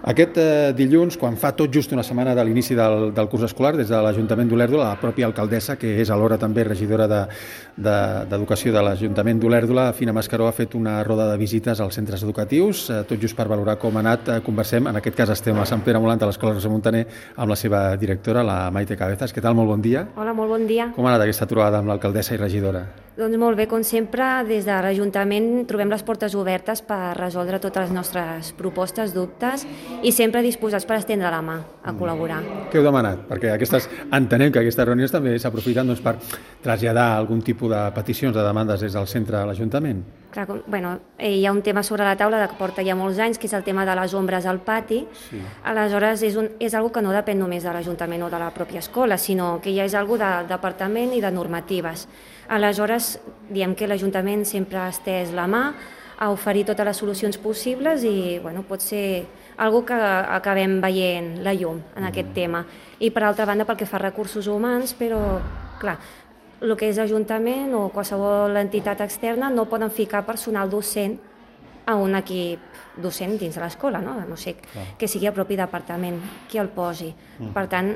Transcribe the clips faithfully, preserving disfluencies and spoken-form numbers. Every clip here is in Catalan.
Aquest eh, dilluns, quan fa tot just una setmana de l'inici del, del curs escolar, des de l'Ajuntament d'Olèrdola, la pròpia alcaldessa, que és alhora també regidora d'Educació de, de, de l'Ajuntament d'Olèrdola, Fina Mascaró, ha fet una roda de visites als centres educatius, eh, tot just per valorar com ha anat. Eh, conversem, en aquest cas estem a Sant Pere Molant, a l'Escola Roser Montaner, amb la seva directora, la Maite Cabezas. Què tal? Molt bon dia. Hola, molt bon dia. Com ha anat aquesta trobada amb l'alcaldessa i regidora? Doncs molt bé, com sempre, des de l'Ajuntament trobem les portes obertes per resoldre totes les nostres propostes, dubtes, i sempre disposats per estendre la mà a col·laborar. Què heu demanat? Perquè aquestes, entenem que aquestes reunions també s'aprofiten doncs, per traslladar algun tipus de peticions, de demandes des del centre de l'Ajuntament. Clar, com, bueno, hi ha un tema sobre la taula que porta ja molts anys, que és el tema de les ombres al pati. Sí. Aleshores, és, un, és algo que no depèn només de l'Ajuntament o de la pròpia escola, sinó que ja és algo del departament i de normatives. Aleshores, diem que l'Ajuntament sempre ha estès la mà a oferir totes les solucions possibles i bueno, pot ser algo que acabem veient la llum en mm. aquest tema. I per altra banda, pel que fa a recursos humans, però clar, el que és l'Ajuntament o qualsevol entitat externa no poden ficar personal docent a un equip docent dins de l'escola, no? No sé, clar, que sigui el propi departament qui el posi. Mm. Per tant,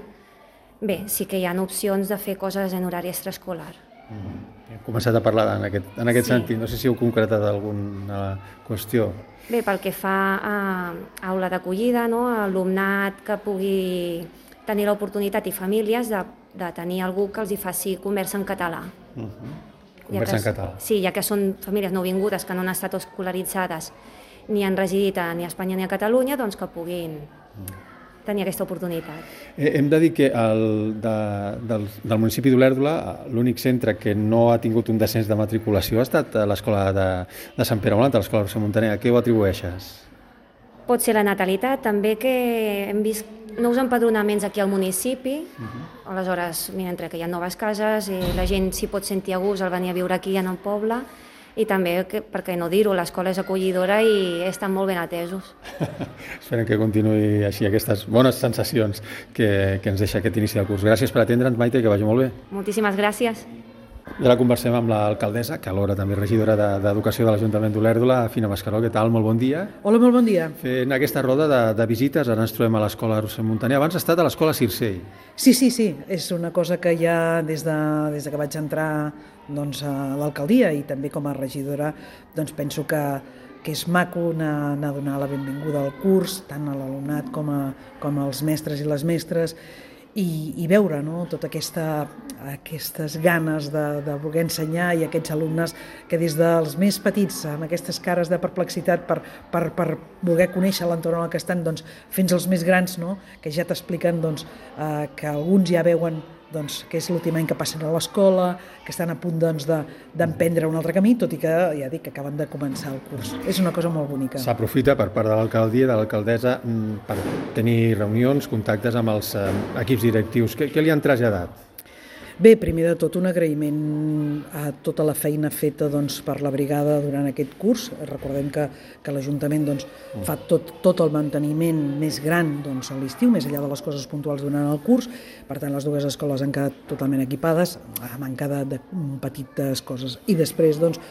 bé, sí que hi ha opcions de fer coses en horari extraescolar. Mm. Hem començat a parlar en aquest, en aquest sí. sentit. No sé si heu concretat alguna qüestió. Bé, pel que fa a aula d'acollida, no? Alumnat que pugui tenir l'oportunitat i famílies de, de tenir algú que els hi faci conversa en català. Uh-huh. Ja Conversa que, en català. Sí, ja que són famílies nouvingudes que no han estat escolaritzades ni han residit a, ni a Espanya ni a Catalunya, doncs que puguin uh-huh. tenir aquesta oportunitat. Eh, hem de dir que el, de, del, del municipi d'Olèrdola l'únic centre que no ha tingut un descens de matriculació ha estat a l'escola de, de Sant Pere Molant, a l'escola Roser Montaner. A què ho atribueixes? Pot ser la natalitat, també que hem vist nous empadronaments aquí al municipi, uh-huh. aleshores, mira, entre que hi ha noves cases, i la gent s'hi pot sentir a gust al venir a viure aquí en el poble, i també, que, per què no dir-ho, l'escola és acollidora i estan molt ben atesos. Esperem que continuï així aquestes bones sensacions que, que ens deixa aquest inici del curs. Gràcies per atendre'ns, Maite, que vagi molt bé. Moltíssimes gràcies. I ara conversem amb l'alcaldessa, que alhora també regidora d'Educació de l'Ajuntament d'Olèrdola, Fina Mascaró. Què tal? Molt bon dia. Hola, molt bon dia. Fent aquesta roda de, de visites, ara ens trobem a l'Escola Roser Montaner. Abans ha estat a l'Escola Circell. Sí, sí, sí. És una cosa que ja des de, des de que vaig entrar doncs, a l'alcaldia i també com a regidora doncs, penso que, que és maco anar, anar a donar la benvinguda al curs, tant a l'alumnat com, a, com als mestres i les mestres, i, i veure no, totes aquesta, aquestes ganes de, de voler ensenyar i aquests alumnes que des dels més petits, amb aquestes cares de perplexitat per, per, per voler conèixer l'entorn en el que estan, doncs, fins als més grans, no, que ja t'expliquen doncs, eh, que alguns ja veuen doncs, que és l'últim any que passen a l'escola, que estan a punt doncs, de, d'emprendre un altre camí, tot i que ja dic que acaben de començar el curs. És una cosa molt bonica. S'aprofita per part de l'alcaldia i de l'alcaldessa per tenir reunions, contactes amb els eh, equips directius. Què, què li han traslladat? Bé, primer de tot un agraïment a tota la feina feta doncs, per la brigada durant aquest curs. Recordem que, que l'Ajuntament doncs, fa tot, tot el manteniment més gran doncs, a l'estiu, més enllà de les coses puntuals durant el curs. Per tant, les dues escoles han quedat totalment equipades, a manca de, de petites coses. I després, doncs,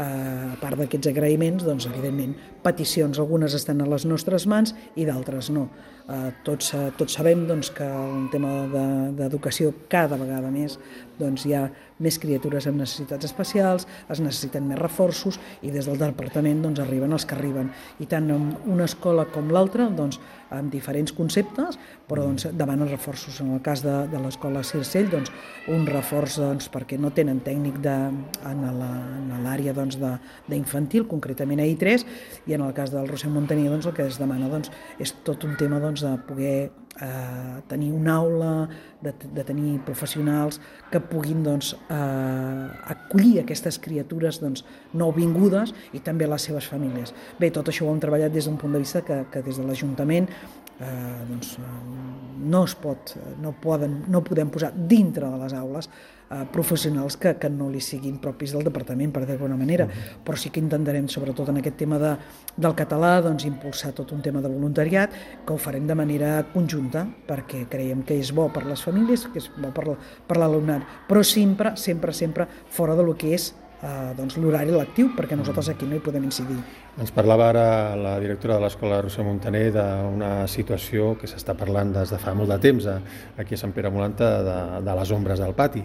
a part d'aquests agraïments, doncs, evidentment, peticions. Algunes estan a les nostres mans i d'altres no. Uh, tots, uh, tots sabem doncs, que el tema d'educació de, cada vegada més doncs, hi ha més criatures amb necessitats especials, es necessiten més reforços i des del departament doncs, arriben els que arriben. I tant en una escola com l'altra, doncs, amb diferents conceptes, però doncs, demanen reforços. En el cas de, de l'escola Circell, doncs, un reforç doncs, perquè no tenen tècnic de, en l'àrea doncs, d'infantil, concretament a I tres, i en el cas del Roser Montaner doncs, el que es demana doncs, és tot un tema doncs, de poder eh, tenir una aula, de, de tenir professionals que puguin doncs, eh, acollir aquestes criatures doncs, nouvingudes i també les seves famílies. Bé, tot això ho hem treballat des d'un punt de vista que, que des de l'Ajuntament eh, doncs, no es pot, no, poden, no podem posar dintre de les aules eh, professionals que, que no li siguin propis del departament, per dir d'alguna manera, però sí que intentarem, sobretot en aquest tema de, del català, doncs, impulsar tot un tema de voluntariat, que ho farem de manera conjunta, perquè creiem que és bo per les famílies, que és bo per l'alumnat, però sempre, sempre, sempre fora de lo que és eh, doncs, l'horari lectiu, perquè nosaltres aquí no hi podem incidir. Ens parlava ara la directora de l'Escola Roser Montaner d'una situació que s'està parlant des de fa molt de temps aquí a Sant Pere Molanta, de, de les ombres del pati.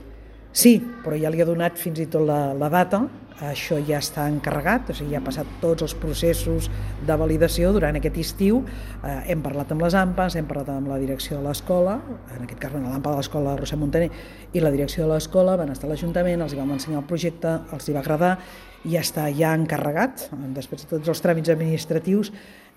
Sí, però ja li ha donat fins i tot la, la data, això ja està encarregat, o sigui, ja ha passat tots els processos de validació durant aquest estiu, eh, hem parlat amb les AMPAs, hem parlat amb la direcció de l'escola, en aquest cas l'AMPA de l'Escola Roser Montaner i la direcció de l'escola, van estar a l'Ajuntament, els hi vam ensenyar el projecte, els hi va agradar, i ja està ja encarregat, després de tots els tràmits administratius,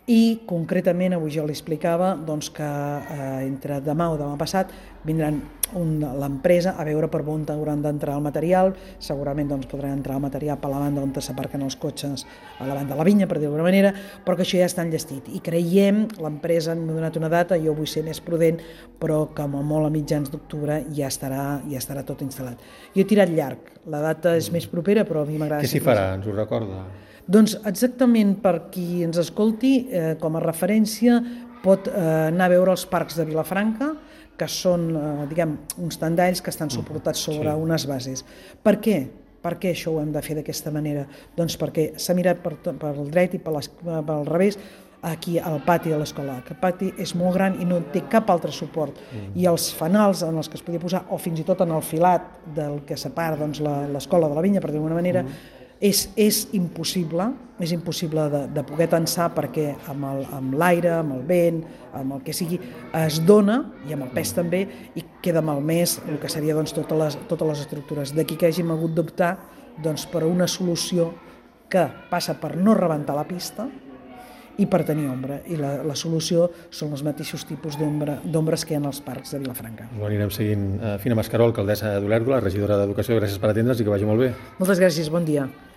i concretament avui jo li explicava doncs, que eh, entre demà o demà passat vindran l'empresa a veure per on hauran d'entrar el material, segurament doncs, podran entrar el material per la banda on s'aparquen els cotxes, a la banda de la vinya, per dir d'alguna manera, però que això ja està enllestit. I creiem, l'empresa m'ha donat una data, jo vull ser més prudent, però que com a molt a mitjans d'octubre ja estarà, ja estarà tot instal·lat. Jo he tirat llarg, la data és més propera, però a mi m'agrada... Què s'hi farà, ens ho recorda? Doncs exactament per qui ens escolti, eh, com a referència, pot eh, anar a veure els parcs de Vilafranca, que són, eh, diguem, uns tendalls que estan suportats sobre sí. unes bases. Per què? Per què això ho hem de fer d'aquesta manera? Doncs perquè s'ha mirat per, per el dret i per, les, per el revés aquí al pati de l'escola. El pati és molt gran i no té cap altre suport. Mm. I els fanals en els que es podia posar, o fins i tot en el filat del que separa doncs, l'escola de la vinya, per dir-ho d'alguna manera, mm. És, és impossible, és impossible de, de poder tensar perquè amb l'aire, amb el vent, amb el que sigui, es dona, i amb el pes també, i queda malmès el que seria doncs, totes, les, totes les estructures. D'aquí que hàgim hagut d'optar doncs, per una solució que passa per no rebentar la pista i per tenir ombra. I la, la solució són els mateixos tipus d'ombres que hi ha en els parcs de Vilafranca. Ho anirem seguint. Fina Mascaró, alcaldessa d'Olèrdola, regidora d'Educació, gràcies per atendre's i que vagi molt bé. Moltes gràcies, bon dia.